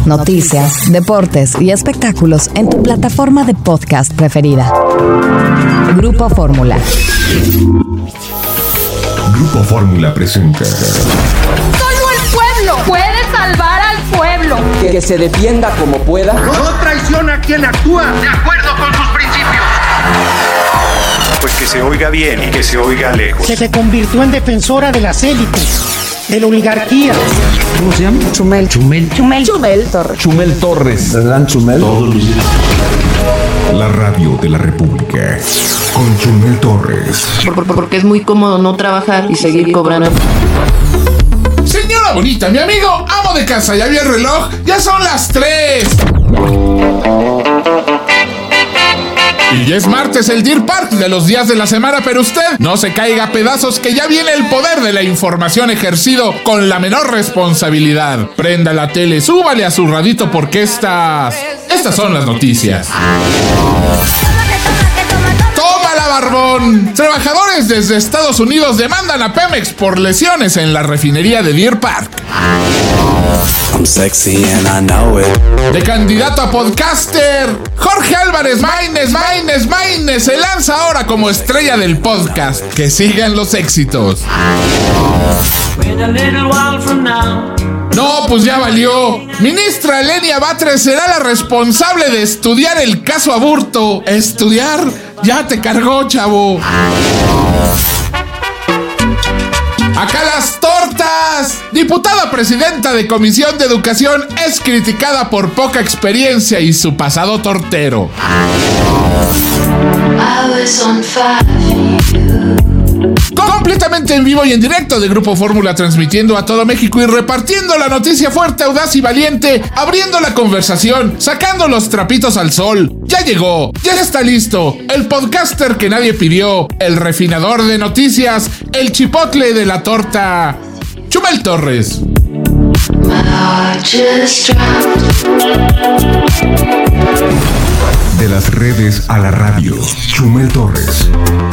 noticias, deportes y espectáculos en tu plataforma de podcast preferida. Grupo Fórmula. Grupo Fórmula presenta. Solo el pueblo puede salvar al pueblo. Que se defienda como pueda. No traiciona a quien actúa de acuerdo con sus principios. Pues que se oiga bien y que se oiga lejos. Se convirtió en defensora de las élites, de la oligarquía. ¿Cómo se llama? Chumel Torres. Chumel Torres. ¿Verdad, Chumel? Todos los días. La radio de la República con Chumel Torres. Porque es muy cómodo no trabajar y seguir cobrando. Señora bonita, mi amigo, amo de casa, ¿ya vio el reloj? ¡Ya son las 3! Y ya es martes, el Deer Park de los días de la semana, pero usted no se caiga a pedazos, que ya viene el poder de la información ejercido con la menor responsabilidad. Prenda la tele, súbale a su radito porque estas son las noticias. ¡Tómala, barbón! Trabajadores desde Estados Unidos demandan a Pemex por lesiones en la refinería de Deer Park. I'm sexy and I know it. De candidato a podcaster, Jorge Álvarez Maínez se lanza ahora como estrella del podcast. Que sigan los éxitos. No, pues ya valió. Ministra Lenia Batres será la responsable de estudiar el caso Aburto. ¿Estudiar? Ya te cargó, chavo. ¡Acá las tortas! Diputada presidenta de Comisión de Educación es criticada por poca experiencia y su pasado tortero. Completamente en vivo y en directo de Grupo Fórmula, transmitiendo a todo México y repartiendo la noticia fuerte, audaz y valiente, abriendo la conversación, sacando los trapitos al sol. Ya llegó, ya está listo, el podcaster que nadie pidió, el refinador de noticias, el chipotle de la torta, Chumel Torres. De las redes a la radio, Chumel Torres.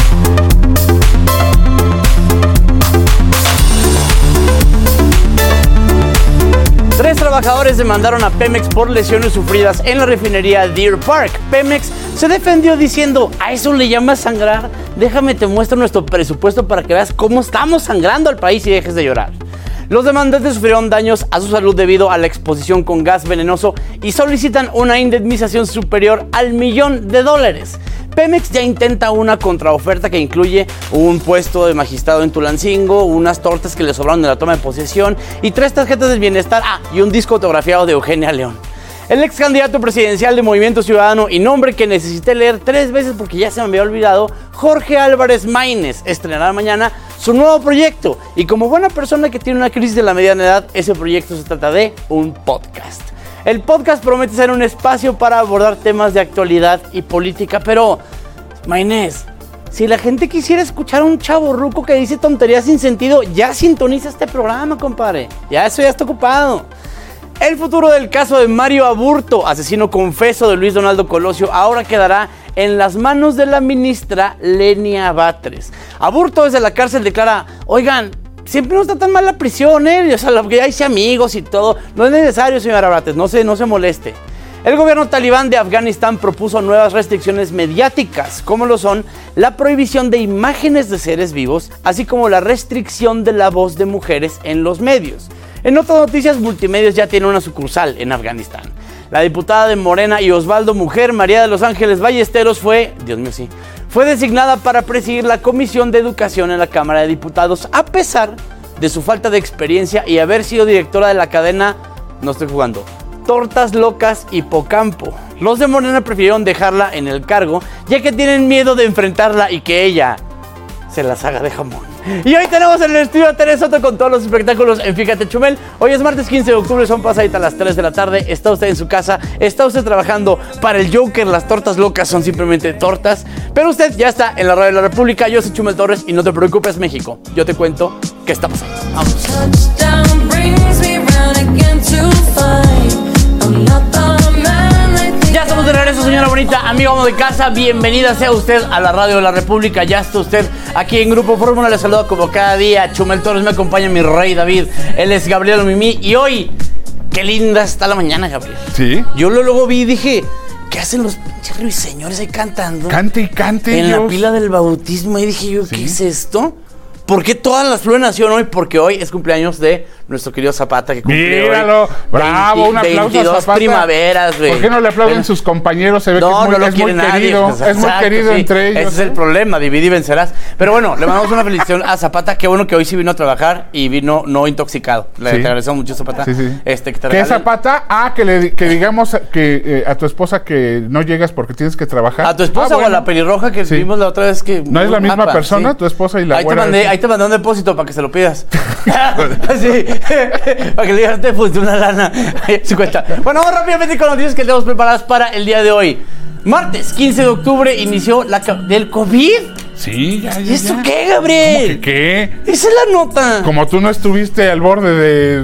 Tres trabajadores demandaron a Pemex por lesiones sufridas en la refinería Deer Park. Pemex se defendió diciendo: ¿a eso le llamas sangrar? Déjame te muestro nuestro presupuesto para que veas cómo estamos sangrando al país y dejes de llorar. Los demandantes sufrieron daños a su salud debido a la exposición con gas venenoso y solicitan una indemnización superior al $1,000,000. Pemex ya intenta una contraoferta que incluye un puesto de magistrado en Tulancingo, unas tortas que le sobraron de la toma de posesión y 3 tarjetas del bienestar, y un disco autografiado de Eugenia León. El ex candidato presidencial de Movimiento Ciudadano y nombre que necesité leer 3 veces porque ya se me había olvidado, Jorge Álvarez Maínez, estrenará mañana su nuevo proyecto. Y como buena persona que tiene una crisis de la mediana edad, ese proyecto se trata de un podcast. El podcast promete ser un espacio para abordar temas de actualidad y política, pero, Maínez, si la gente quisiera escuchar a un chavorruco que dice tonterías sin sentido, ya sintoniza este programa, compadre. Ya eso ya está ocupado. El futuro del caso de Mario Aburto, asesino confeso de Luis Donaldo Colosio, ahora quedará en las manos de la ministra Lenia Batres. Aburto desde la cárcel declara: oigan, siempre no está tan mal la prisión, o sea, que ya hice amigos y todo. No es necesario, señora Batres, no se moleste. El gobierno talibán de Afganistán propuso nuevas restricciones mediáticas, como lo son la prohibición de imágenes de seres vivos, así como la restricción de la voz de mujeres en los medios. En otras noticias, Multimedios ya tiene una sucursal en Afganistán. La diputada de Morena y Osvaldo Mujer, María de los Ángeles Ballesteros, fue designada para presidir la Comisión de Educación en la Cámara de Diputados, a pesar de su falta de experiencia y haber sido directora de la cadena, Tortas Locas Hipocampo. Los de Morena prefirieron dejarla en el cargo, ya que tienen miedo de enfrentarla y que ella se las haga de jamón. Y hoy tenemos en el estudio a Teresa Soto con todos los espectáculos en Fíjate Chumel. Hoy es martes 15 de octubre, son pasaditas las 3 de la tarde. Está usted en su casa, está usted trabajando para el Joker. Las tortas locas son simplemente tortas, pero usted ya está en la radio de la República. Yo soy Chumel Torres y no te preocupes, México. Yo te cuento qué está pasando. Vamos. Ya estamos de regreso, señora bonita, amigo amo de casa. Bienvenida sea usted a la radio de la República. Ya está usted aquí en Grupo Fórmula. Le saluda como cada día Chumel Torres. Me acompaña mi rey David. Él es Gabriel Mimí. Y hoy qué linda está la mañana, Gabriel. Sí. Yo luego vi y dije, ¿qué hacen los pinches ruiseñores ahí cantando? Cante y cante. En la pila del bautismo. Y dije yo, ¿qué es esto? ¿Por qué todas las flores nacieron hoy? Porque hoy es cumpleaños de nuestro querido Zapata, que cumple Míralo, hoy bravo, un aplauso 22 a Zapata. primaveras, güey. ¿Por qué no le aplauden sus compañeros? Se ve que es muy querido. Pues, es muy querido entre ellos. Ese es el problema, divide y vencerás. Pero bueno, le mandamos una felicitación a Zapata. Qué bueno que hoy sí vino a trabajar y vino no intoxicado. Le agradecemos mucho, Zapata. Sí, sí. Que te ¿Qué Zapata? Que digamos que a tu esposa que no llegas porque tienes que trabajar. ¿A tu esposa o a la pelirroja que vimos la otra vez? Que ¿no es la misma persona, tu esposa y la güera? Ahí te mandé un depósito para que se lo pidas. Sí. Para que le digas, te puse una lana. Su cuenta. Bueno, vamos rápidamente con noticias que tenemos preparadas para el día de hoy. Martes 15 de octubre inició del COVID. Sí, ya. ¿Y esto qué, Gabriel? ¿Cómo que qué? Esa es la nota. Como tú no estuviste al borde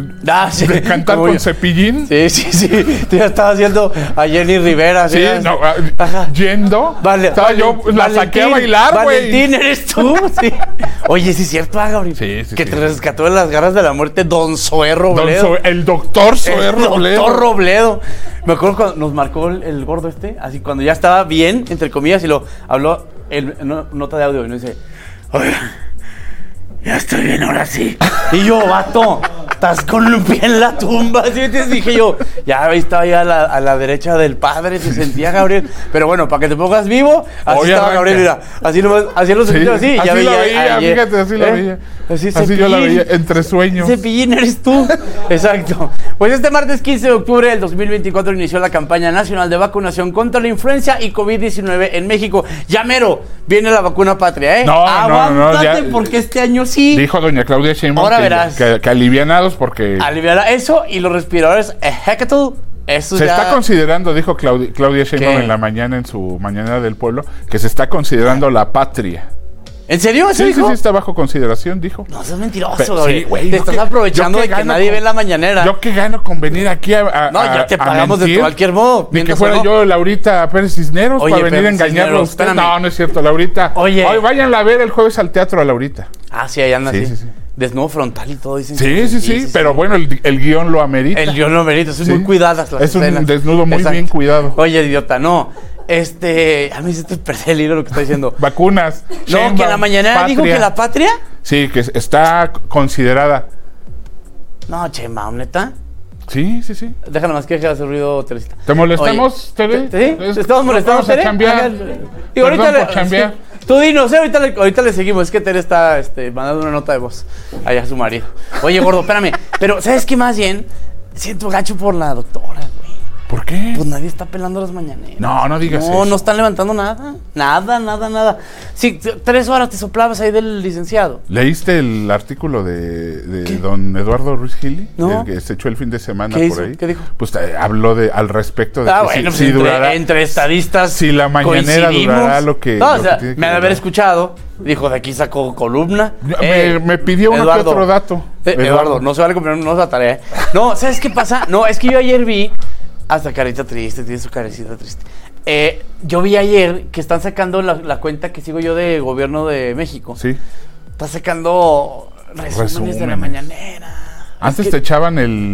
de cantar con Cepillín. Sí. Tú ya estabas haciendo a Jenny Rivera. Sí, no, yendo. Vale. Estaba yo, la saqué a bailar, güey. Valentín, ¿eres tú? Sí. Oye, sí es cierto, Gabriel. Sí. Que te rescató de las garras de la muerte Don Zoé Robledo. El doctor Zoé Robledo. Doctor Robledo. Me acuerdo cuando nos marcó el gordo así cuando ya estaba bien, entre comillas, y lo habló nota de audio y nos dice, oye, ya estoy bien, ahora sí. Y yo, vato, estás con un pie en la tumba. ¿Sí? Entonces dije yo, ya ahí estaba ya a la derecha del padre, se sentía Gabriel. Pero bueno, para que te pongas vivo, así estaba Gabriel, mira. Así lo sentía así. Así ya lo veía, fíjate, así lo veía. Así yo la veía, entre sueños. Cepillín, eres tú. Exacto. Pues este martes 15 de octubre del 2024 inició la campaña nacional de vacunación contra la influencia y COVID-19 en México. Ya mero, viene la vacuna patria, ¿eh? Aguántate, porque este año sí. Dijo doña Claudia Sheinbaum ahora verás. Que alivianados porque... Aliviar eso y los respiradores Hecatl. Se está considerando, dijo Claudia Sheinbaum en la mañana, en su Mañanera del Pueblo, que se está considerando la patria. ¿En serio? ¿Eso dijo? Sí, está bajo consideración, dijo. No, eso es mentiroso, sí, güey. Te estás aprovechando de que nadie ve la mañanera. ¿Yo qué gano con venir aquí a no, ya te pagamos de cualquier modo. Ni que fuera yo Laurita Pérez Cisneros para venir a engañarlo a usted. No, no es cierto, Laurita. Oye. Hoy váyanla a ver el jueves al teatro a Laurita. Ah, sí, ahí anda, sí. Desnudo frontal y todo, dicen. Sí, pero bueno, el guión lo amerita. El guión lo amerita, son muy cuidadas las escenas. Es un desnudo muy bien cuidado. Oye, idiota, no. A mí se te perdió el hilo lo que está diciendo. Vacunas. No, que en la mañanera dijo que la patria. Sí, que está considerada. No, Sheinbaum, ¿neta? Sí. Déjalo más que deje de hacer ruido, Teresita. ¿Te molestamos, Tere? ¿Sí? ¿Te estamos molestando, Tere? Y ahorita chambear. Tú dinos, ahorita le seguimos. Es que Tere está mandando una nota de voz allá a su marido. Oye, gordo, espérame. Pero, ¿sabes qué más bien? Siento gacho por la doctora, güey. ¿Por qué? Pues nadie está pelando las mañaneras. No digas eso. No están levantando nada. Nada. Sí, 3 horas te soplabas ahí del licenciado. ¿Leíste el artículo de don Eduardo Ruiz Gili? No. El que se echó el fin de semana por hizo? ahí. ¿Qué dijo? Pues habló al respecto de que bueno, si durará, entre estadistas. Si la mañanera durará lo que. No, me ha de haber escuchado. Dijo, de aquí sacó columna. Me pidió uno que otro dato. Eduardo, no se vale comprar una tarea. No, ¿sabes qué pasa? No, es que yo ayer vi. Hasta carita triste, tiene su carecita triste. Yo vi ayer que están sacando la cuenta que sigo yo de Gobierno de México. Sí. Está sacando resúmenes de la mañanera. Antes te echaban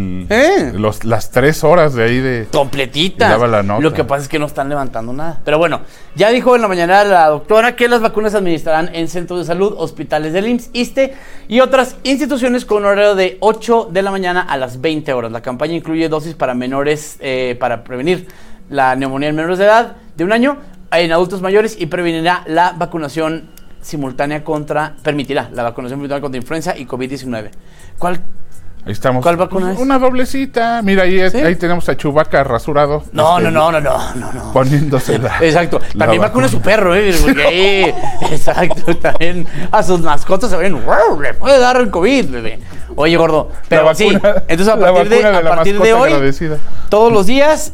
las 3 horas de ahí de... Completitas. Daba la nota. Lo que pasa es que no están levantando nada. Pero bueno, ya dijo en la mañana la doctora que las vacunas se administrarán en centros de salud, hospitales del IMSS, ISSSTE y otras instituciones con horario de 8 de la mañana a las 20 horas. La campaña incluye dosis para menores, para prevenir la neumonía en menores de edad de 1 año, en adultos mayores y permitirá la vacunación simultánea contra influenza y COVID-19. Ahí estamos. ¿Cuál vacuna es? Una doblecita. Mira, ahí tenemos a Chewbacca rasurado. No. Poniéndosela. Exacto. También vacuna a su perro, porque ahí, exacto, también a sus mascotas se ven, le puede dar el COVID, bebé. Oye, gordo, pero vacuna, sí, entonces a partir de hoy, agradecida. Todos los días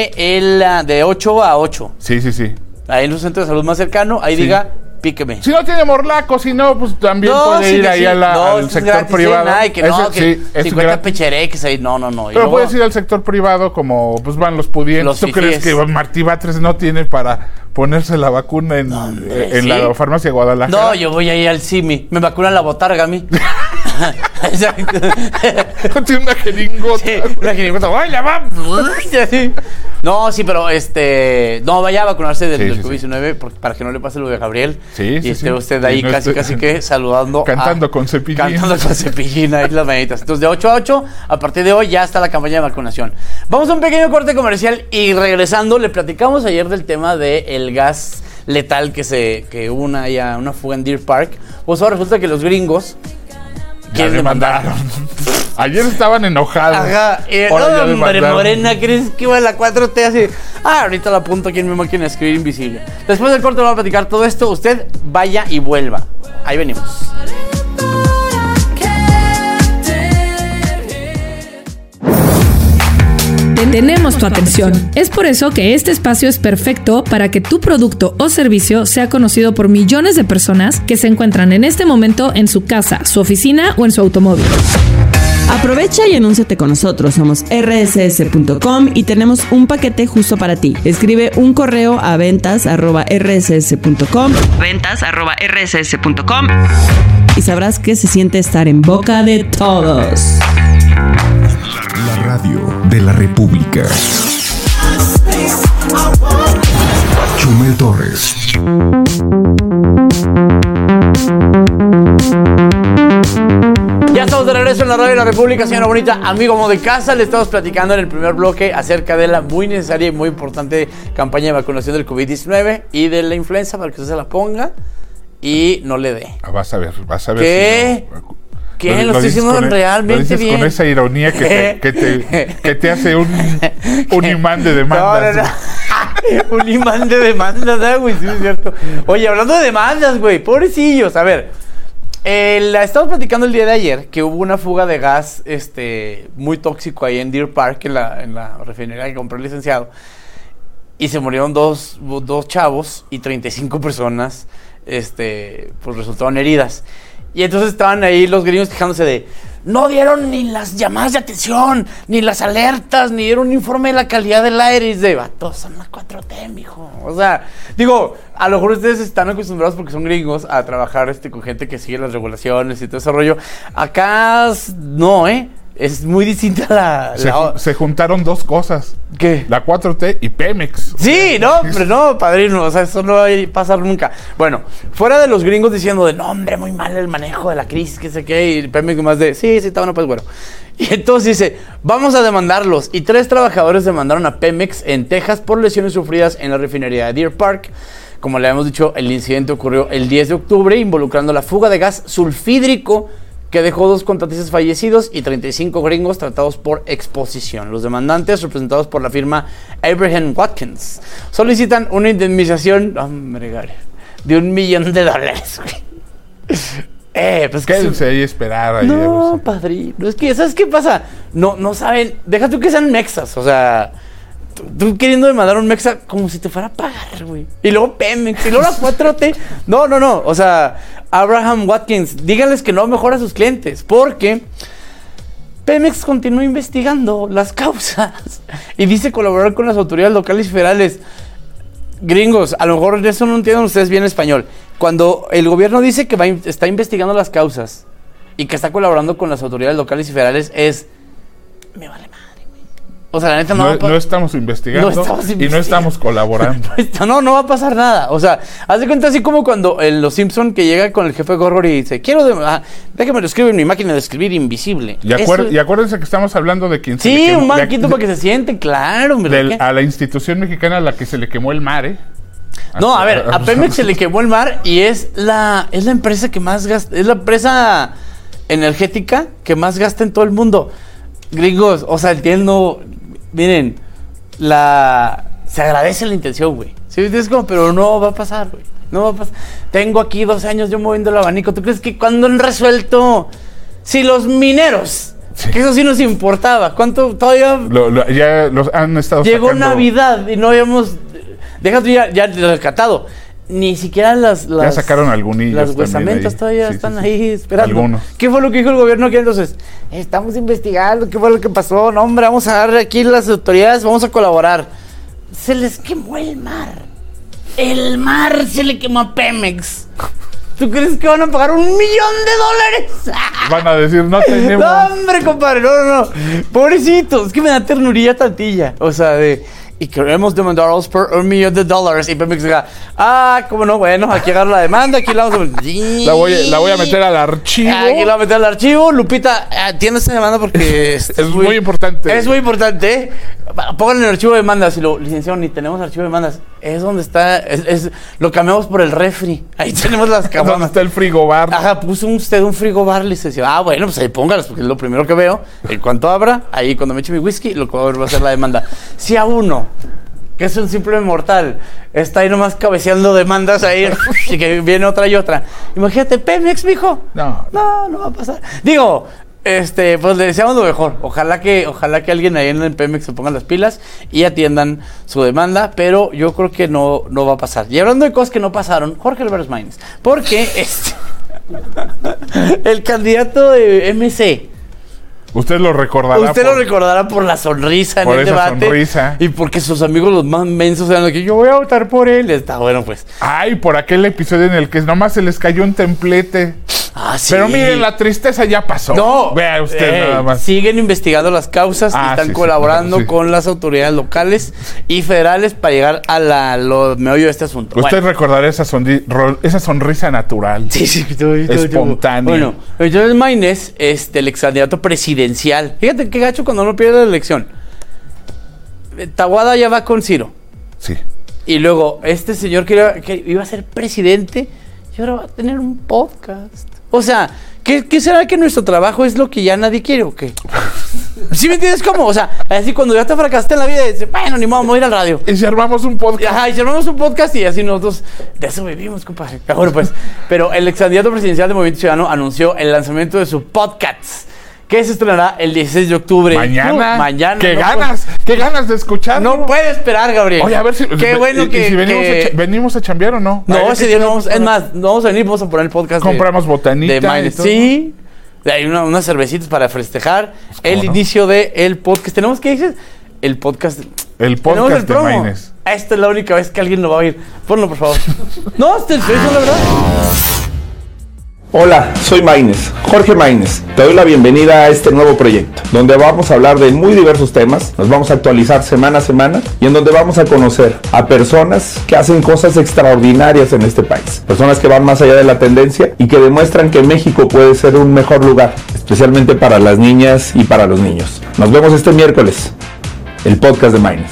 de 8 a 8. Sí. Ahí en un centro de salud más cercano, ahí diga... Píqueme. Si no tiene morlaco, si no, pues también puede ir ahí al sector privado. Que 50 pechereques ahí, no. Pero puedes ir al sector privado como pues van los pudientes. ¿Tú crees que Martí Batres no tiene para ponerse la vacuna en la farmacia Guadalajara? No, yo voy ahí al CIMI. Me vacunan la botarga a mí. Exacto. Tiene una jeringota. Sí, una jeringota. ¡Ay, la va! No, sí, pero no, vaya a vacunarse del COVID-19 para que no le pase lo de Gabriel. Sí, y esté usted ahí casi que saludando. Cantando con Cepillín. Cantando con Cepillín ahí las mañanitas. Entonces, de 8 a 8, a partir de hoy ya está la campaña de vacunación. Vamos a un pequeño corte comercial y regresando, le platicamos ayer del tema del gas letal que hubo una fuga en Deer Park. Pues ahora resulta que los gringos quieren demandar. Ayer estaban enojados. Ajá. Hombre, Morena, ¿crees que iba a la 4T así? Ahorita la apunto aquí en mi máquina de escribir invisible. Después del corte vamos a platicar todo esto. Usted vaya y vuelva. Ahí venimos. Tenemos tu atención. Es por eso que este espacio es perfecto para que tu producto o servicio sea conocido por millones de personas que se encuentran en este momento en su casa, su oficina o en su automóvil. Aprovecha y anúnciate con nosotros. Somos rss.com y tenemos un paquete justo para ti. Escribe un correo a ventas@rss.com y sabrás que se siente estar en boca de todos. La radio de la República. Chumel Torres. Ya estamos de regreso en la radio de la República, señora bonita, amigo amo de casa. Le estamos platicando en el primer bloque acerca de la muy necesaria y muy importante campaña de vacunación del COVID-19 y de la influenza para que usted se la ponga y no le dé. Vas a ver. ¿Qué? Si no, ¿Qué? Lo estoy diciendo realmente bien. Con esa ironía que te hace un imán de demandas. No. Un imán de demandas, güey, sí es cierto. Oye, hablando de demandas, güey, pobrecillos. A ver, estamos platicando el día de ayer que hubo una fuga de gas muy tóxico ahí en Deer Park, en la refinería que compró el licenciado. Y se murieron dos chavos y 35 personas pues resultaron heridas. Y entonces estaban ahí los gringos quejándose de no dieron ni las llamadas de atención, ni las alertas, ni dieron un informe de la calidad del aire. Y de vatos, son las 4T, mijo. O sea, digo, a lo mejor ustedes están acostumbrados porque son gringos a trabajar con gente que sigue las regulaciones y todo ese rollo. Acá no, es muy distinta la... Se juntaron dos cosas. ¿Qué? La 4T y Pemex. Sí, no, pero no, padrino. O sea, eso no va a pasar nunca. Bueno, fuera de los gringos diciendo de no, hombre, muy mal el manejo de la crisis, que sé qué, y Pemex más de sí, está bueno, pues bueno. Y entonces dice, vamos a demandarlos. Y 3 trabajadores demandaron a Pemex en Texas por lesiones sufridas en la refinería de Deer Park. Como le habíamos dicho, el incidente ocurrió el 10 de octubre, involucrando la fuga de gas sulfídrico que dejó 2 contratistas fallecidos y 35 gringos tratados por exposición. Los demandantes, representados por la firma Abraham Watkins, solicitan una indemnización, de $1 millón. Pues quédense ahí a esperar. Ahí, no, padrino. Es que, ¿sabes qué pasa? No saben, deja tú que sean mexas, o sea... Tú queriendo demandar a un mexa como si te fuera a pagar, güey. Y luego Pemex, y luego la 4T. No. O sea, Abraham Watkins, díganles que no mejora a sus clientes. Porque Pemex continúa investigando las causas. Y dice colaborar con las autoridades locales y federales. Gringos, a lo mejor de eso no entienden ustedes bien español. Cuando el gobierno dice que está investigando las causas y que está colaborando con las autoridades locales y federales me vale más. O sea, la neta no estamos investigando y no estamos colaborando. No va a pasar nada. O sea, haz de cuenta así como cuando en Los Simpson que llega con el jefe Gorgor y dice, déjame lo escribir en mi máquina de escribir invisible. Y acuérdense que estamos hablando de quien sí, un banquito para que se siente, claro. A la institución mexicana a la que se le quemó el mar, No, a ver, a Pemex se le quemó el mar y es la empresa que más gasta, es la empresa energética que más gasta en todo el mundo. Gringos, o sea, entiendo... Miren, se agradece la intención, güey. ¿Sí? Es como, pero no va a pasar, güey. No va a pasar. Tengo aquí 12 años yo moviendo el abanico. ¿Tú crees que cuando han resuelto? Si los mineros, que eso sí nos importaba. ¿Cuánto todavía? Ya los han estado llegó sacando. Navidad y no habíamos... Déjate ya rescatado. Ni siquiera ya sacaron algunos. Las huesamentas todavía están ahí esperando. Algunos. ¿Qué fue lo que dijo el gobierno aquí entonces? Estamos investigando, ¿qué fue lo que pasó? No, hombre, vamos a dar aquí las autoridades, vamos a colaborar. Se les quemó el mar. El mar se le quemó a Pemex. ¿Tú crees que van a pagar $1 millón? Van a decir, no tenemos. No, hombre, compadre, no. Pobrecitos, es que me da ternurilla tantilla. O sea, y queremos demandaros por $1 millón. Y Pemex diga, cómo no, bueno, aquí agarro la demanda, aquí la vamos a... La voy a meter al archivo. Aquí la voy a meter al archivo. Lupita, atiende esta demanda porque es muy importante. Es muy importante, ¿eh? Pongan el archivo de demandas. Y licenciado, ni tenemos archivo de demandas. Es donde está, lo cambiamos por el refri. Ahí tenemos las camas. ¿Dónde está el frigobar? Ajá, puso usted un frigobar, licenciado. Bueno, pues ahí póngalas, porque es lo primero que veo. En cuanto abra, ahí cuando me eche mi whisky, lo que va a ser la demanda. Si a uno, que es un simple mortal, está ahí nomás cabeceando demandas ahí, y que viene otra y otra. Imagínate, Pemex, mijo. No va a pasar. Digo, pues le deseamos lo mejor. Ojalá que alguien ahí en el Pemex se ponga las pilas y atiendan su demanda, pero yo creo que no va a pasar. Y hablando de cosas que no pasaron, Jorge Álvarez Maínez, porque el candidato de MC. Usted lo recordará por la sonrisa por en el debate. Sonrisa. Y porque sus amigos los más mensos eran los que yo voy a votar por él. Está bueno, pues. Ay, por aquel episodio en el que nomás se les cayó un templete. Sí. Pero miren, la tristeza ya pasó. No. Vea usted nada más. Siguen investigando las causas y están colaborando con las autoridades locales y federales para llegar a lo meollo de este asunto. Usted recordará esa sonrisa natural. Sí, espontánea. Bueno, entonces Maínez, el ex candidato presidencial. Fíjate qué gacho cuando no pierde la elección. Tahuada ya va con Ciro. Sí. Y luego, este señor que iba a ser presidente y ahora va a tener un podcast. O sea, ¿qué será que nuestro trabajo es lo que ya nadie quiere o qué? ¿Sí me entiendes cómo? O sea, así cuando ya te fracasaste en la vida, dices, bueno, ni modo, vamos a ir al radio. Y si armamos un podcast. Ajá, y si armamos un podcast y así nosotros, de eso vivimos, compadre. Bueno, pues, pero el ex candidato presidencial de Movimiento Ciudadano anunció el lanzamiento de su podcast, que se estrenará el 16 de octubre. Mañana. ¿Qué ganas de escucharlo? No puede esperar, Gabriel. Oye, a ver si... Qué bueno que... Si venimos a chambear o no. No, ese día no vamos... Es más, no vamos a venir, vamos a poner el podcast. Compramos botanita de Maínez. Sí. Hay unas cervecitas para festejar el inicio del podcast. ¿Tenemos qué dices? El podcast... El podcast de Maínez. Esta es la única vez que alguien lo va a oír. Ponlo, por favor. No, eso es la verdad. Hola, soy Maínez, Jorge Maínez. Te doy la bienvenida a este nuevo proyecto, donde vamos a hablar de muy diversos temas, nos vamos a actualizar semana a semana y en donde vamos a conocer a personas que hacen cosas extraordinarias en este país. Personas que van más allá de la tendencia y que demuestran que México puede ser un mejor lugar, especialmente para las niñas y para los niños. Nos vemos este miércoles, el podcast de Maínez.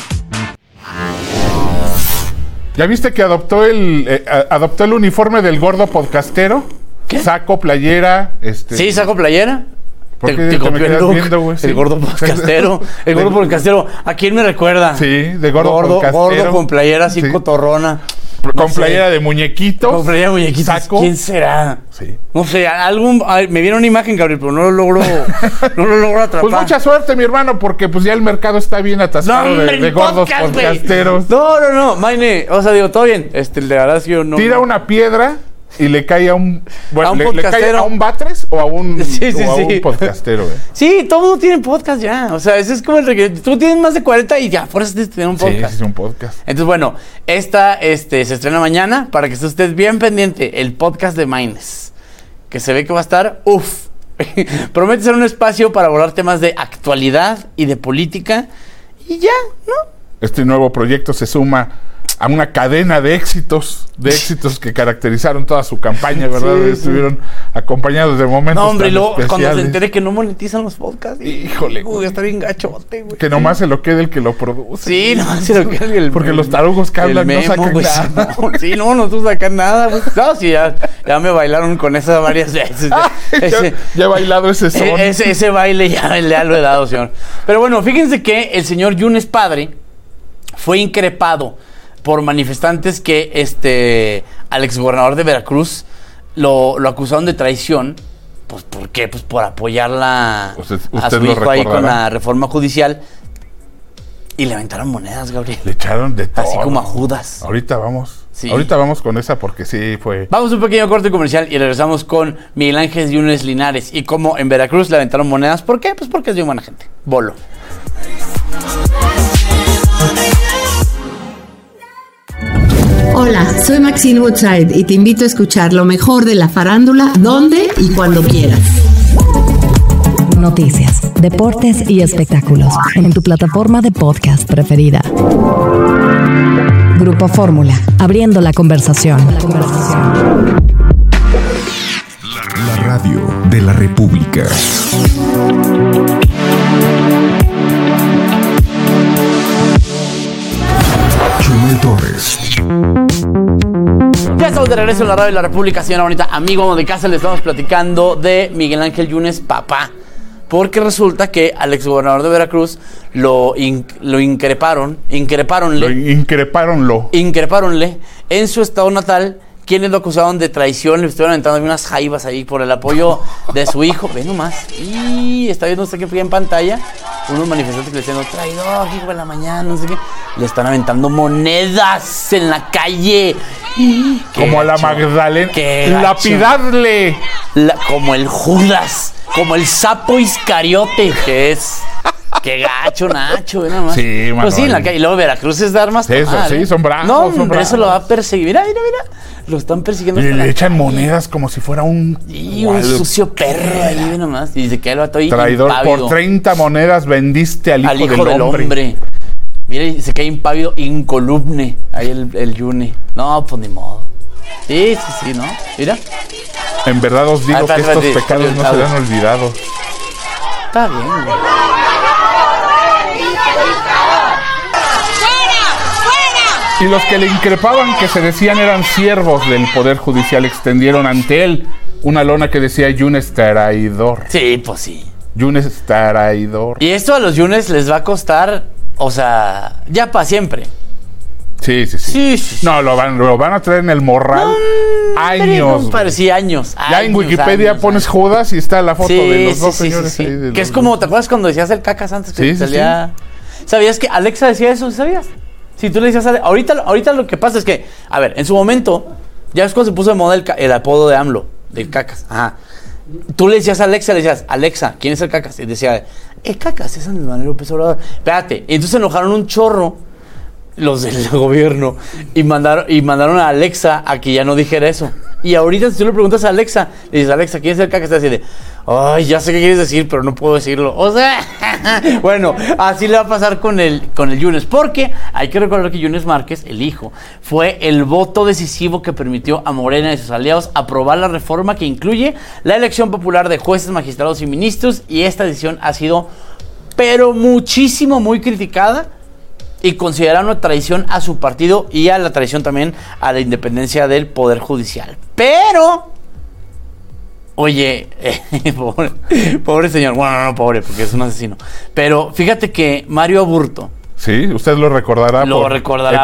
¿Ya viste que adoptó el uniforme del gordo podcastero? ¿Qué? Saco, playera, Sí, saco, playera. Te copió el look, viendo, güey, sí. El gordo podcastero. El gordo podcastero. ¿A quién me recuerda? Sí, de gordo podcastero. Gordo con playera así cotorrona. Con playera de muñequitos. Con playera de muñequitos. Saco. ¿Quién será? Sí. No sé, me viene una imagen, Gabriel, pero no lo logro atrapar. Pues mucha suerte, mi hermano, porque pues ya el mercado está bien atascado de gordos podcasteros. No, Maine. O sea, digo, todo bien. De verdad es que yo no... Tira una piedra y le cae a un... Bueno, ¿le cae a un Batres o a un, un podcastero? Sí, todo mundo tiene podcast ya. O sea, ese es como el que tú tienes más de 40 y ya, por eso tienes que tener un podcast. Sí, es un podcast. Entonces, bueno, se estrena mañana para que estés bien pendiente. El podcast de Maínez, que se ve que va a estar, promete ser un espacio para abordar temas de actualidad y de política y ya, ¿no? Este nuevo proyecto se suma a una cadena de éxitos que caracterizaron toda su campaña, ¿verdad? Sí, estuvieron acompañados de momentos. No, hombre, y luego cuando se entere que no monetizan los podcasts, híjole, está bien gachote, güey. Que nomás se lo quede el que lo produce. Sí, nomás se lo quede el porque los tarugos que hablan no sacan nada. Sí, no tú sacan nada, güey. No, sí, ya me bailaron con esas varias veces. Ya he bailado ese son. Ese baile ya lo he dado, señor. Pero bueno, fíjense que el señor Yunes Padre fue increpado por manifestantes que al exgobernador de Veracruz lo acusaron de traición. Pues ¿por qué? Pues por apoyarla a su hijo ahí con la reforma judicial. Y le aventaron monedas, Gabriel. Le echaron de todo. Así como a Judas. Ahorita vamos. Sí. Ahorita vamos con esa porque sí fue. Vamos a un pequeño corte comercial y regresamos con Miguel Ángel Yunes Linares. Y cómo en Veracruz le aventaron monedas. ¿Por qué? Pues porque es de buena gente. Bolo. Hola, Hola, soy Maxine Woodside y te invito a escuchar lo mejor de la farándula, donde y cuando quieras. Noticias, deportes y espectáculos en tu plataforma de podcast preferida. Grupo Fórmula, abriendo la conversación. La radio de la República. Chumel Torres. Ya estamos de regreso en la radio de la República, señora bonita. Amigo de casa, le estamos platicando de Miguel Ángel Yunes, papá. Porque resulta que al exgobernador de Veracruz lo increparonle en su estado natal, quienes lo acusaron de traición, le estuvieron aventando unas jaivas ahí por el apoyo de su hijo. Ve nomás. Y está viendo usted que en pantalla unos manifestantes que le están diciendo, traidor, hijo de la mañana, no sé qué. Le están aventando monedas en la calle. Como a la Magdalena. Lapidarle. Como el Judas. Como el sapo Iscariote, que es. Qué gacho, Nacho, nada más. Sí, mano. Pues sí, en la calle. Y luego Veracruz es de armas. Sí, sí, son bravos. No, son bravos. Eso lo va a perseguir. Mira. Lo están persiguiendo. Y le echan monedas como si fuera un. Y un sucio perro ahí, ve nomás. Y dice que él va a estar traidor, impávido. Por 30 monedas vendiste al hijo del hombre. Mira, y se cae impávido, incolumne. Ahí el Yune. No, pues ni modo. Sí, ¿no? Mira. En verdad os digo que estos pecados no serán olvidados. Está bien, güey. Y los que le increpaban, que se decían eran siervos del Poder Judicial, extendieron ante él una lona que decía Yunes traidor. Sí, pues sí. Yunes traidor. Y esto a los Yunes les va a costar, o sea, ya para siempre. Sí. No, lo van a traer en el morral años. Sí, años. Ya en Wikipedia pones Judas y está la foto de los dos señores. Sí. Que es como, ¿te acuerdas cuando decías el cacas antes? Que salía... Sí. ¿Sabías que Alexa decía eso? ¿Sabías? Si tú le decías ahorita lo que pasa es que, a ver, en su momento, ya ves cuando se puso de moda el apodo de AMLO, del cacas. Ajá. Tú le decías a Alexa, Alexa, ¿quién es el cacas? Y decía, el cacas es Andrés Manuel López Obrador. Espérate, y entonces se enojaron un chorro los del gobierno y mandaron a Alexa a que ya no dijera eso. Y ahorita si tú le preguntas a Alexa, le dices, Alexa, ¿quién es el cacas? Te dice, ay, ya sé qué quieres decir, pero no puedo decirlo. O sea, bueno, así le va a pasar con el Yunes, porque hay que recordar que Yunes Márquez, el hijo, fue el voto decisivo que permitió a Morena y sus aliados aprobar la reforma que incluye la elección popular de jueces, magistrados y ministros, y esta decisión ha sido, pero muchísimo, muy criticada y considerada una traición a su partido y a la traición también a la independencia del Poder Judicial. Pero... Oye, pobre señor, bueno, no pobre, porque es un asesino. Pero fíjate que Mario Aburto. Sí, usted lo recordará. Por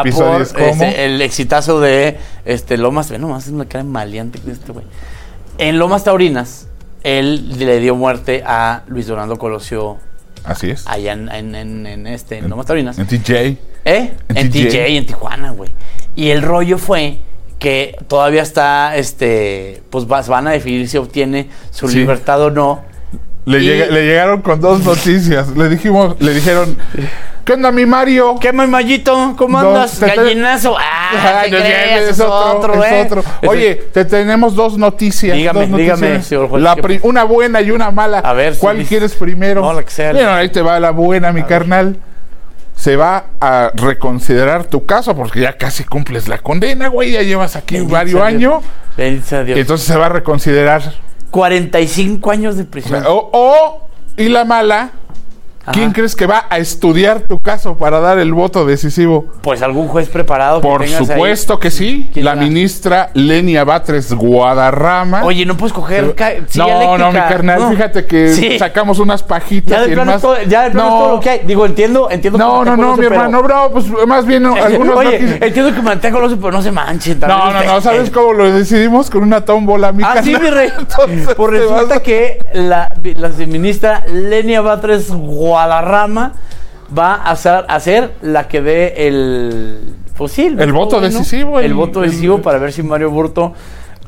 el exitazo de Lomas. Ve nomás, es una cara maleante que este güey. En Lomas Taurinas, él le dio muerte a Luis Donaldo Colosio. Así es. Allá en Lomas Taurinas. En TJ. En TJ, en Tijuana, güey. Y el rollo fue que todavía está, pues van a definir si obtiene su libertad o no. Le llegaron con dos noticias. Le dijeron, ¿qué onda, mi Mario? ¿Qué, mi Mayito? ¿Cómo andas? Gallinazo. Es otro. Oye, te tenemos dos noticias. Dígame, señor juez. Una buena y una mala. A ver, ¿cuál quieres primero? No, la que sea. Bueno, ahí te va la buena, mi carnal. Se va a reconsiderar tu caso porque ya casi cumples la condena, güey. Ya llevas aquí varios años. Bendito Dios. Entonces se va a reconsiderar 45 años de prisión. Y la mala, ¿quién crees que va a estudiar tu caso para dar el voto decisivo? Pues algún juez preparado. Por supuesto ahí. Que sí. La ministra Lenia Batres Guadarrama. Oye, no puedes coger no, mi carnal, fíjate que sacamos unas pajitas. Ya de plano todo lo que hay. Digo, entiendo. No, mi hermano, bro, pues más bien algunos. Oye, entiendo que mantenga Colosio, pero no se manchen. No, ¿sabes cómo lo decidimos? Con una tómbola, mi carnal. Sí, mi rey. Pues resulta que la ministra Lenia Batres Guadarrama va a hacer la que dé el voto decisivo. El voto decisivo para ver si Mario Aburto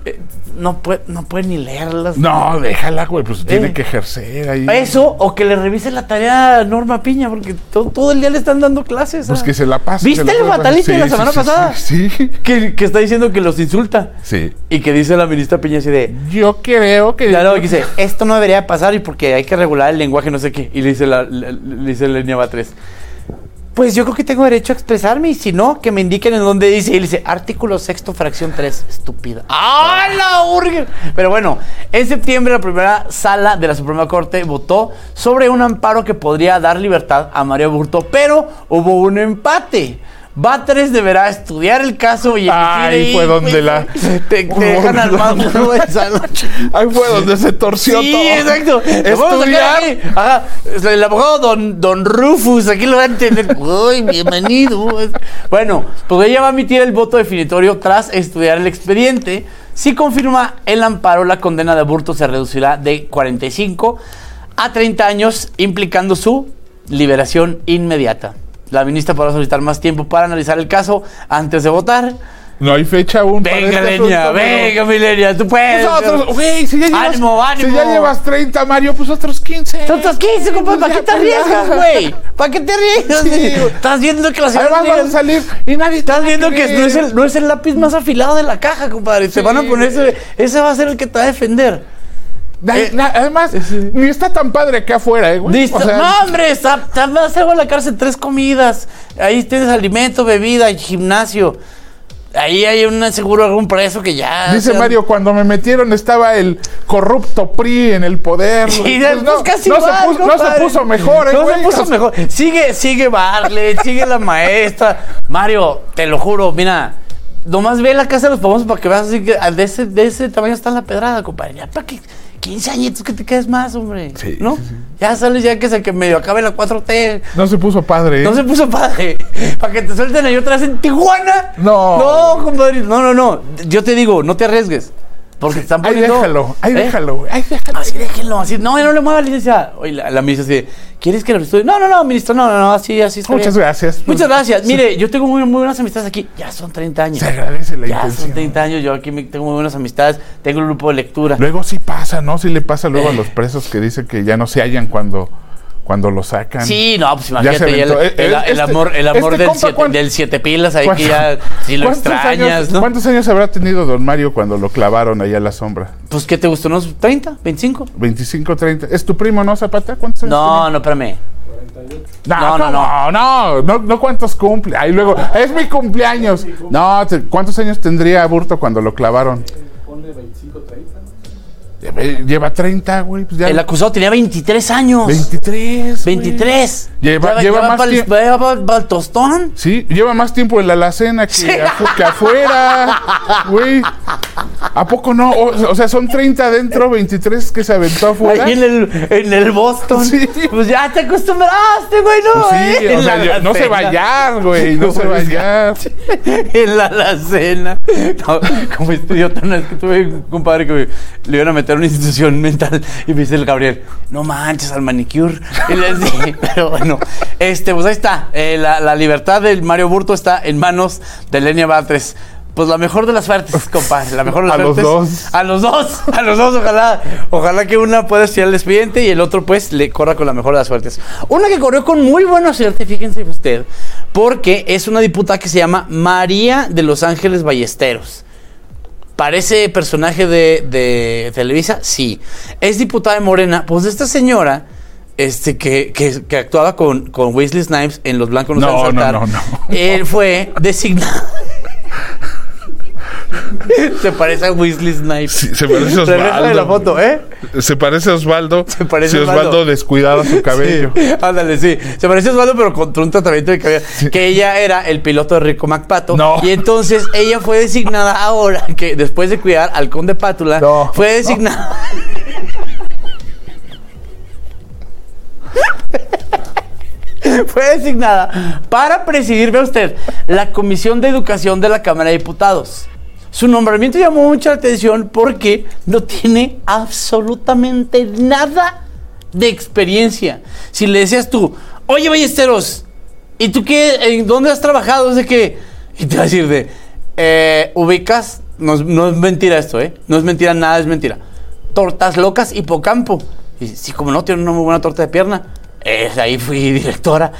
no puede ni leerlas. No, déjala, güey, pues tiene que ejercer ahí. Eso, o que le revise la tarea a Norma Piña, porque todo el día le están dando clases. Pues que se la pase. ¿Viste el fatality de la semana pasada? Sí. Que está diciendo que los insulta. Sí. Y que dice la ministra Piña así de... Yo creo que... Claro, que dice, esto no debería pasar y porque hay que regular el lenguaje, no sé qué. Y le dice Lenia Batres, pues yo creo que tengo derecho a expresarme y si no, que me indiquen en dónde dice. Y le dice, artículo 6º, fracción 3, estúpida. ¡Ah, la urge! Pero bueno, en septiembre la primera sala de la Suprema Corte votó sobre un amparo que podría dar libertad a Mario Burto, pero hubo un empate. Batres deberá estudiar el caso y ahí fue donde te dejan al más de esa noche. Ahí fue donde se torció todo. Sí, exacto. Estudiar. Ajá. El abogado don Rufus, aquí lo va a entender. Uy, bienvenido. Bueno, pues ella va a emitir el voto definitorio tras estudiar el expediente. Si confirma el amparo, la condena de Burto se reducirá de 45 a 30 años, implicando su liberación inmediata. La ministra podrá solicitar más tiempo para analizar el caso antes de votar. No hay fecha aún. Venga, Lenia, venga, mi Lenia, tú puedes. Nosotros, güey, si ya llevas 30, Mario, pues otros 15. Otros 15, compadre, ¿para qué te arriesgas, güey? ¿Para qué te arriesgas? Sí. Estás viendo que la ciudad van a salir y nadie... Estás viendo que no es el lápiz más afilado de la caja, compadre. Sí. Te van a poner ese va a ser el que te va a defender. Además, ni está tan padre acá afuera, güey. No, hombre, vas a la cárcel 3 comidas. Ahí tienes alimento, bebida y gimnasio. Ahí hay seguro algún preso que ya... Dice Mario, cuando me metieron estaba el corrupto PRI en el poder. Y pues no, casi no se puso mejor, No se puso mejor. Sigue Bartlett, sigue la maestra. Mario, te lo juro, mira... Nomás ve la casa de los famosos para que veas así que de ese tamaño está la pedrada, compadre. Ya, ¿para qué? 15 añitos que te quedes más, hombre. Sí, ¿no? Sí. Ya sales ya que medio acabe la 4T. No se puso padre. No se puso padre. Para que te suelten ahí otra vez en Tijuana. No, compadre. No. Yo te digo, no te arriesgues. Porque te están poniendo... Ahí déjalo. Así déjenlo, así. No le muevas, licencia. Oye, la ministra así, ¿quieres que lo estudie? No, ministro, no, así está Muchas bien. gracias. Muchas gracias. Mire, yo tengo muy buenas amistades aquí. Ya son 30 años. Se agradece la intención. Ya son 30 años, yo aquí tengo muy buenas amistades. Tengo un grupo de lectura. Luego sí pasa, ¿no? Sí le pasa luego a los presos que dicen que ya no se hallan cuando lo sacan. Sí, no, pues imagínate el amor del 7 pilas ahí que ya si lo extrañas, ¿no? ¿Cuántos años habrá tenido don Mario cuando lo clavaron allá a la sombra? Pues ¿qué te gustó? ¿Unos 30? ¿25? 25, 30. ¿Es tu primo, no, Zapata? ¿Cuántos años No, espérame. 48. No, ¿cuántos cumple? Ahí luego, es mi cumpleaños. No, ¿cuántos años tendría Burto cuando lo clavaron? Ponle 25, 30. Lleva 30, güey. Pues el acusado tenía 23 años. 23. Lleva más tiempo. ¿Lleva el tostón? Sí, lleva más tiempo en la alacena que afuera, güey. ¿A poco no? O sea, son 30 adentro, 23 que se aventó afuera. Ahí en el Boston. Sí. Pues ya te acostumbraste, güey, ¿no? Pues sí, o sea, no se va a hallar, güey. No se va a hallar. En la alacena. No, como idiota, una vez que tuve un compadre que le iban a meter una institución mental y me dice el Gabriel, no manches al manicure. Y les dije, pero bueno, pues ahí está. La libertad del Mario Burto está en manos de Lenia Batres. Pues la mejor de las suertes, compadre. La mejor de las suertes. A los dos, ojalá que una pueda estudiar el expediente y el otro pues le corra con la mejor de las suertes. Una que corrió con muy buena suerte, fíjense usted, porque es una diputada que se llama María de Los Ángeles Ballesteros. ¿Parece personaje de Televisa? Sí. Es diputada de Morena. Pues esta señora que actuaba con Wesley Snipes en Los Blancos no saben saltar. No. Él fue designado. Se parece a Wesley Snipes. Sí, se parece a Osvaldo. De la foto, Se parece a Osvaldo. Si Osvaldo descuidaba su cabello. Sí, ándale, sí. Se parece a Osvaldo, pero con un tratamiento de cabello. Sí. Que ella era el piloto de Rico McPato. No. Y entonces ella fue designada ahora, que después de cuidar al conde Pátula, fue designada. Fue designada para presidir, vea usted, la Comisión de Educación de la Cámara de Diputados. Su nombramiento llamó mucha la atención porque no tiene absolutamente nada de experiencia. Si le decías tú, oye Ballesteros, ¿y tú qué? ¿En dónde has trabajado? ¿De qué? Y te va a decir ¿ubicas no es mentira esto, no es mentira, nada es mentira. Tortas Locas Hipocampo. Y sí, como no, tiene una muy buena torta de pierna. Ahí fui directora.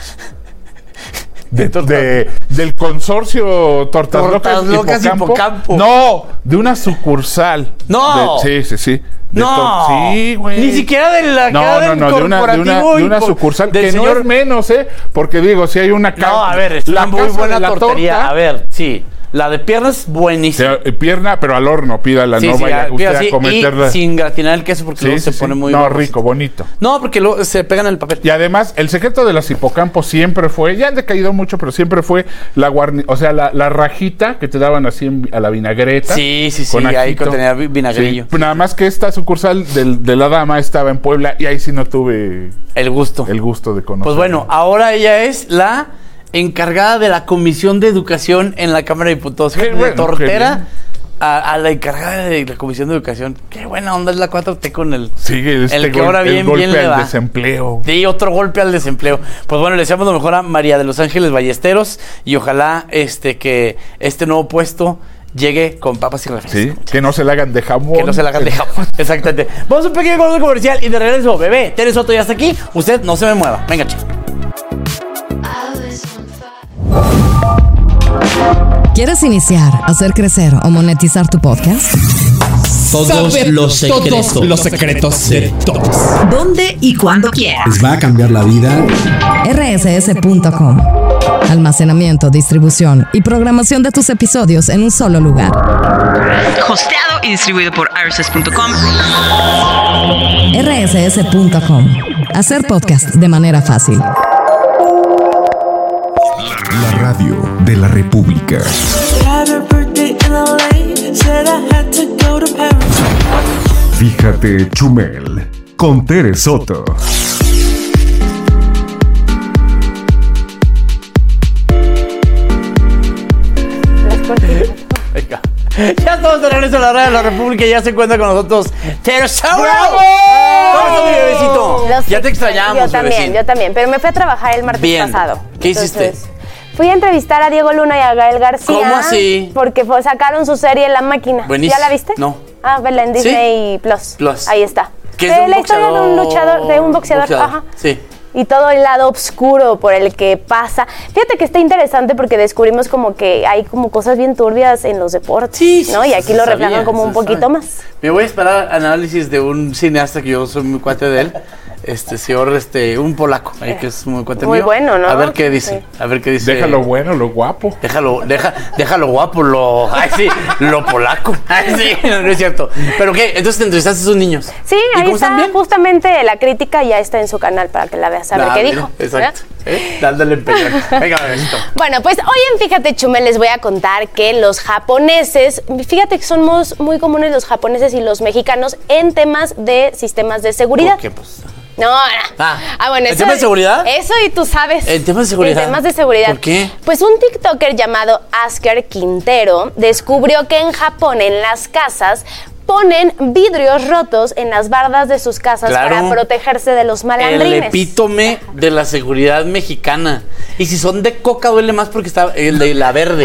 Del consorcio Tortas Locas Hipocampo. No, de una sucursal. No. Sí. No. Sí, güey. Ni siquiera de la de una sucursal. Que no es menos, porque digo, si hay una casa. No, a ver, es una muy buena tortería. A ver, sí. La de pierna es buenísima. Pierna, pero al horno, pídala, no vaya usted a cometerla. Y sin gratinar el queso porque luego se pone muy... No, rico, bonito. No, porque luego se pegan en el papel. Y además, el secreto de las Hipocampos siempre fue, ya han decaído mucho, pero siempre fue la rajita que te daban así a la vinagreta. Sí, ahí tenía vinagrillo. Sí, nada más que esta sucursal de la dama estaba en Puebla y ahí sí no tuve... El gusto de conocer. Pues bueno, ahora ella es la encargada de la Comisión de Educación en la Cámara de Diputados. De tortera a la encargada de la Comisión de Educación. Qué buena onda es la 4T con el... Sí, el que ahora bien le va. Desempleo. Sí, otro golpe al desempleo. Pues bueno, le deseamos lo mejor a María de los Ángeles Ballesteros y ojalá que este nuevo puesto llegue con papas y refrescos. Sí, que no se le hagan de jamón. Que no se le hagan de jamón, exactamente. Vamos a un pequeño corte comercial y de regreso, bebé, Tere Soto ya está aquí. Usted no se me mueva. Venga, chico. ¿Quieres iniciar, hacer crecer o monetizar tu podcast? Todos los secretos de todos. ¿Dónde y cuándo quieras? Les va a cambiar la vida. rss.com. Almacenamiento, distribución y programación de tus episodios en un solo lugar. Hosteado y distribuido por rss.com. rss.com. Hacer podcast de manera fácil. La radio de la República. Fíjate, Chumel, con Tere Soto. Venga. Ya estamos de regreso a la radio de la República y ya se encuentra con nosotros Tere Soto. ¡Bravo! ¿Cómo estás, mi bebecito? Ya te extrañamos, Yo también, pero me fui a trabajar el martes pasado. ¿Qué hiciste? Fui a entrevistar a Diego Luna y a Gael García. ¿Cómo así? Porque sacaron su serie La Máquina. Buenísimo. ¿Ya la viste? No. Vela en Disney Plus. Ahí está. ¿Qué es la historia de un luchador, de un boxeador. Ajá. Sí. Y todo el lado oscuro por el que pasa. Fíjate que está interesante porque descubrimos como que hay como cosas bien turbias en los deportes, ¿no? Y aquí lo reflejan como un poquito más. Me voy a esperar análisis de un cineasta que yo soy muy cuate de él. Un polaco, que es muy cuate muy mío. Bueno, ¿no? A ver qué dice, Déjalo bueno, lo guapo. Déjalo guapo, lo polaco. Sí, no es cierto. ¿Pero qué? Entonces te entrevistaste a esos niños. Sí, ahí está justamente la crítica, ya está en su canal para que la veas, a ver qué dijo. Exacto. Dándole empeño. Venga, bebecito. Bueno, pues hoy en Fíjate, Chumel, les voy a contar que los japoneses, fíjate que somos muy comunes los japoneses y los mexicanos en temas de sistemas de seguridad. ¿Por qué? Pues... No. Bueno, ¿En temas de seguridad? Eso y tú sabes. ¿En temas de seguridad? En temas de seguridad. ¿Por qué? Pues un TikToker llamado Asker Quintero descubrió que en Japón, en las casas, ponen vidrios rotos en las bardas de sus casas para protegerse de los malandrines. El epítome de la seguridad mexicana. Y si son de coca duele más porque está el de la verde.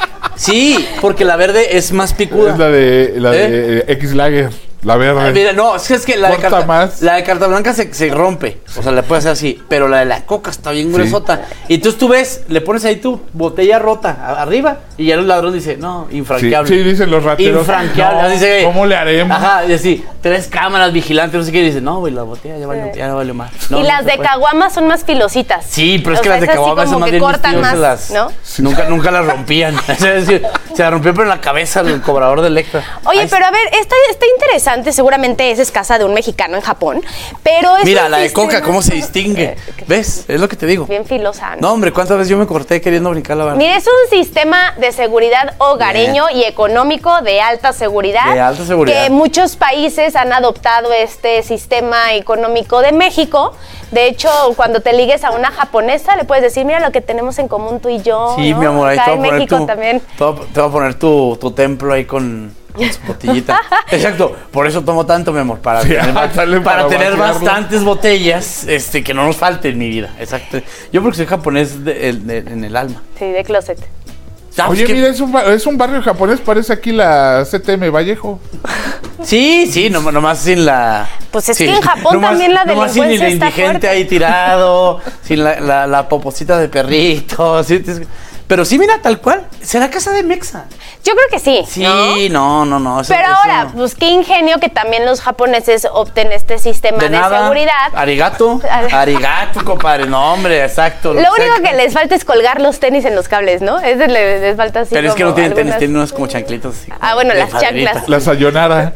Sí, porque la verde es más picuda. Es la de X-Lager. La verde. Mira, no, es que la de carta blanca se rompe. O sea, le puedes hacer así. Pero la de la coca está bien gruesota. Y entonces tú ves, le pones ahí tu botella rota arriba. Y ya el ladrón dice, no, infranqueable. Sí, dicen los rateros. Infranqueable. No, dice, ¿cómo le haremos? Ajá, y así, 3 cámaras vigilantes, no sé qué. Y dice, no, güey, la botella ya valió más. No, y las de caguamas son más filositas. Sí, pero es que las de caguamas son más bien cortan más, ¿no? Nunca las rompían. Es decir, se la rompió pero en la cabeza el cobrador de Electra. Oye, pero a ver, está interesante, seguramente esa es casa de un mexicano en Japón, pero es mira, la de coca, ¿cómo se distingue? ¿Ves? Es lo que te digo. Bien filosa, No, hombre, ¿cuántas veces yo me corté queriendo brincar la barra? Mira, es un sistema de seguridad hogareño y económico de alta seguridad. De alta seguridad. Que muchos países han adoptado este sistema económico de México. De hecho, cuando te ligues a una japonesa, le puedes decir, mira lo que tenemos en común tú y yo. Sí, ¿no? mi amor, ahí acá te en México también. Te voy a poner tu templo ahí con su botellita. Exacto, por eso tomo tanto, mi amor, para tener bastantes botellas que no nos falten en mi vida. Exacto. Yo porque soy japonés en el alma. Sí, de closet. Oye, mira, es un barrio japonés, parece aquí la CTM Vallejo. Sí, nomás sin la... Pues es que en Japón también la delincuencia sin el está indigente fuerte. ahí tirado, sin la poposita de perrito, ¿sí? Pero sí, mira, tal cual, será casa de Mexa. Yo creo que sí. Sí, no. Pero ahora, pues qué ingenio que también los japoneses opten este sistema de seguridad. Arigato, compadre. No, hombre, exacto. Lo único que les falta es colgar los tenis en los cables, ¿no? Ese les falta así. Pero es que no tienen algunas... tenis, tienen unos como chanclitos. Así, bueno, las chanclas. La sayonara.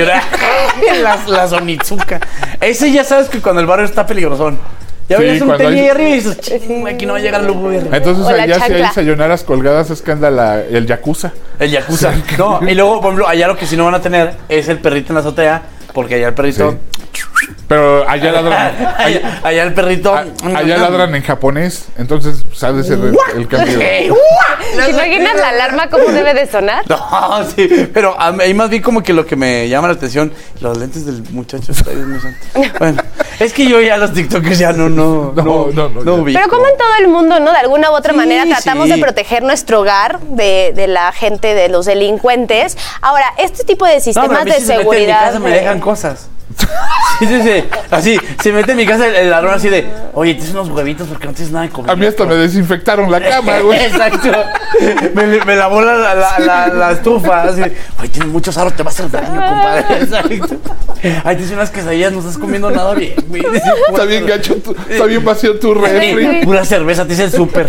La Onitsuka. Ese ya sabes que cuando el barrio está peligrosón. Ya ves un tenis ahí arriba y dices, aquí no va a llegar el lujo. Entonces allá si hay sayonaras colgadas es que anda el yakuza. El yakuza. No, y luego, por ejemplo, allá lo que sí no van a tener es el perrito en la azotea, porque allá el perrito... Sí. Pero allá ladran. Allá el perrito... Allá ladran en japonés, entonces sabe ser el cambio. ¿Te imaginas la alarma cómo debe de sonar? No, sí, pero ahí más bien como que lo que me llama la atención, los lentes del muchacho. Bueno, es que yo ya los TikTokers ya no ubico. Pero como en todo el mundo, ¿no? De alguna u otra manera tratamos de proteger nuestro hogar de la gente, de los delincuentes. Ahora, este tipo de sistemas de seguridad... En mi casa me dejan cosas. Sí. Así, se mete en mi casa el ladrón así de, oye, tienes unos huevitos porque no tienes nada de comer. A mí hasta me desinfectaron la cama, güey. Exacto. Me lavó la estufa. Así, oye, tienes muchos aros, te va a hacer daño, compadre. Exacto. Ay, tienes unas quesadillas, no estás comiendo nada bien, güey. Está bien gacho, está bien vacío tu refri. Pura cerveza, te hice el súper.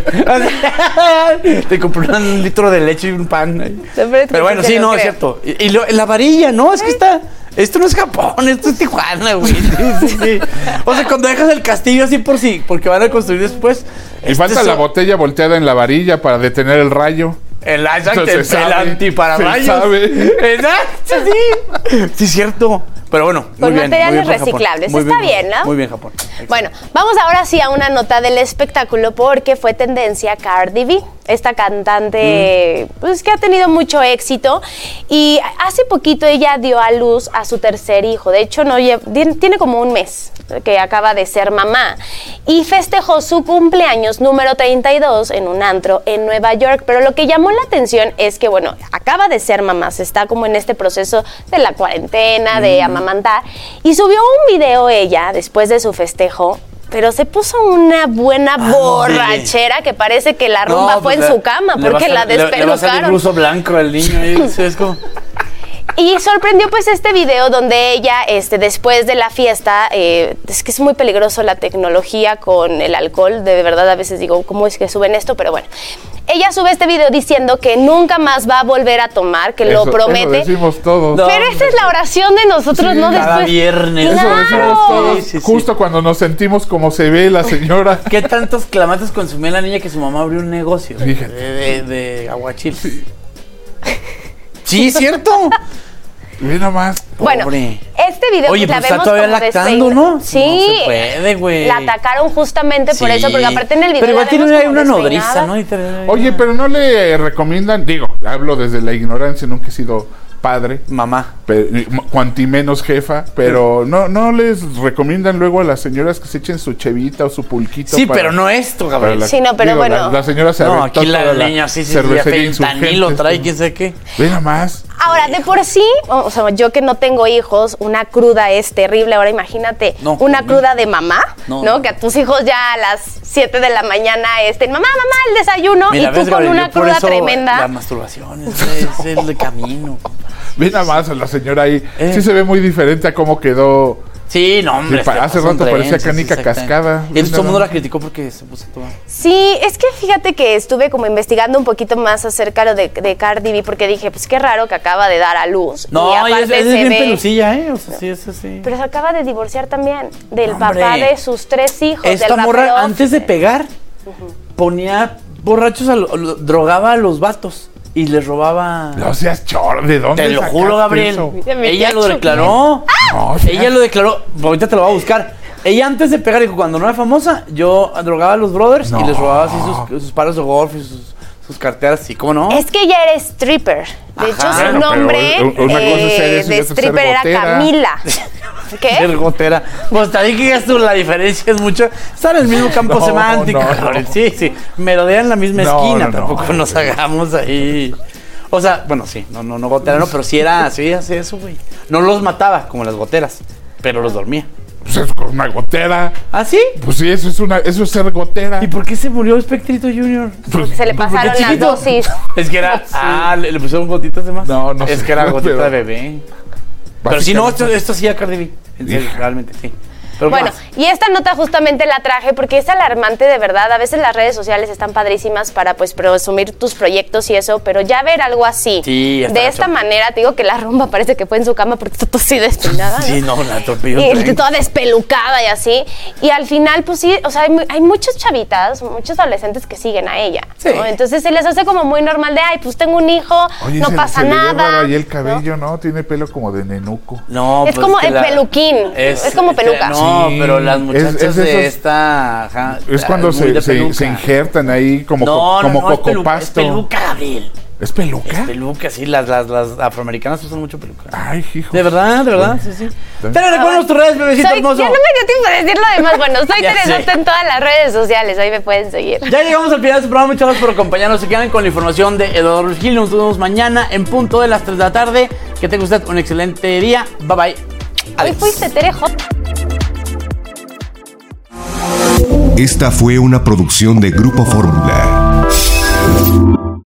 Te compré un litro de leche y un pan. Pero bueno, sí, no, es cierto. Y la varilla, ¿no? Es que está... Esto no es Japón, esto es Tijuana, güey. Sí. O sea, cuando dejas el castillo así porque van a construir después. Y falta la botella volteada en la varilla para detener el rayo. El antipararrayos. Exacto, sí. Sí, es cierto. Pero bueno, con materiales reciclables. Está bien, ¿no? Muy bien, Japón. Excelente. Bueno, vamos ahora sí a una nota del espectáculo porque fue tendencia Cardi B, esta cantante pues que ha tenido mucho éxito y hace poquito ella dio a luz a su tercer hijo. De hecho, tiene como un mes que acaba de ser mamá y festejó su cumpleaños número 32 en un antro en Nueva York. Pero lo que llamó la atención es que, bueno, acaba de ser mamá, se está como en este proceso de la cuarentena, de amamantar, y subió un video ella después de su festejo, pero se puso una buena borrachera que parece que la rumba fue en su cama porque la despelucaron. Le va a salir bluso blanco al niño ahí, ¿sí? Es como... Y sorprendió pues este video donde ella, después de la fiesta, es que es muy peligroso la tecnología con el alcohol, de verdad a veces digo, ¿cómo es que suben esto? Pero bueno, ella sube este video diciendo que nunca más va a volver a tomar, que lo promete. Eso decimos todos. Pero esa es la oración de nosotros, ¿no? Cada viernes. Claro. Eso decimos todos. Sí. Justo cuando nos sentimos como se ve la señora. ¿Qué tantos clamatos consumió la niña que su mamá abrió un negocio de aguachiles? Sí, cierto. Ve nomás. Bueno, pobre. Este video oye, pues, pues la está todavía vemos lactando, ¿no? Sí. No se puede, güey. La atacaron justamente por eso, porque aparte en el video pero igual la tiene vemos una como nodriza, ¿no? Oye, pero no le recomiendan, hablo desde la ignorancia, nunca he sido padre, mamá, cuanti menos jefa, pero no les recomiendan luego a las señoras que se echen su chevita o su pulquito. Sí, pero no esto, Gabriel. Sí, no, pero bueno. La señora se aventó aquí la niña cervecería Insurgentes. Trae quién sé qué. Ve nomás. Ahora, de por sí, o sea, yo que no tengo hijos, una cruda es terrible. Ahora imagínate una cruda de mamá, ¿no? Que a tus hijos ya a las 7 de la mañana mamá, el desayuno. Mira, y tú con una cruda tremenda. La masturbación es el camino. Ve nada más a la señora ahí. Sí se ve muy diferente a cómo quedó. Sí, no, hombre. Hace rato parecía canica cascada. Y todo el mundo la criticó porque se puso a tomar. Sí, es que fíjate que estuve como investigando un poquito más acerca de Cardi B, porque dije, pues qué raro que acaba de dar a luz. No, y aparte es bien pelucilla, ¿eh? O sea, sí, eso sí. Pero se acaba de divorciar también del papá de sus 3 hijos. Esta morra, antes de pegar, ponía borrachos, drogaba a los vatos. Y les robaba. No seas chor, ¿de dónde? Te lo juro, Gabriel. Eso? Ella lo declaró. No, ella lo declaró. Ahorita te lo voy a buscar. Ella antes de pegar dijo, cuando no era famosa, yo drogaba a los brothers y les robaba así sus palos de golf y sus sus carteras, sí, ¿cómo no? Es que ella era stripper. De hecho, su nombre de stripper era Camila. ¿Qué? Ser gotera. Pues también que digas tú, la diferencia es mucho. Está en el mismo campo semántico. No. Sí. Merodean en la misma esquina. Tampoco nos hagamos ahí. O sea, bueno, sí, no gotera, no, pero sí hacía eso, güey. No los mataba como las goteras, pero los dormía. Pues es una gotera. ¿Ah, sí? Pues sí, eso es ser gotera. ¿Y por qué se murió Spectrito Junior? Porque se le pasaron las dosis. Es que era. ¿Le pusieron gotitas de más? No. Es que era gotita de bebé. Pero si no, esto sí a Cardi B. En serio, realmente, sí. Pero bueno, y esta nota justamente la traje porque es alarmante de verdad. A veces las redes sociales están padrísimas para pues presumir tus proyectos y eso, pero ya ver algo así, de esta manera, te digo que la rumba parece que fue en su cama porque está toda así despeinada. Sí, no, la atropelló. Y toda despelucada y así. Y al final, pues sí, o sea, hay muchas chavitas, muchos adolescentes que siguen a ella, sí, ¿no? Entonces se les hace como muy normal de, ay, pues tengo un hijo, oye, no pasa nada. Y el cabello, ¿no? Tiene pelo como de nenuco. No, es pues como el peluquín, es como peluca. No, pero las muchachas de esta... Ajá, es cuando se injertan ahí como cocopasto. Es peluca, Gabriel. ¿Es peluca? Es peluca, sí. Las afroamericanas usan mucho peluca. Ay, hijo. De verdad, sí. Pero recuerda tus redes, bebecito hermoso. Ya no me dio tiempo de decir lo demás. Bueno, soy Teresota en todas las redes sociales. Ahí me pueden seguir. Ya llegamos al final de este programa. Muchas gracias por acompañarnos. Se quedan con la información de Eduardo Gil. Nos vemos mañana en punto de las 3 de la tarde. Que tenga usted un excelente día. Bye, bye. Hoy fuiste Tere J. Esta fue una producción de Grupo Fórmula.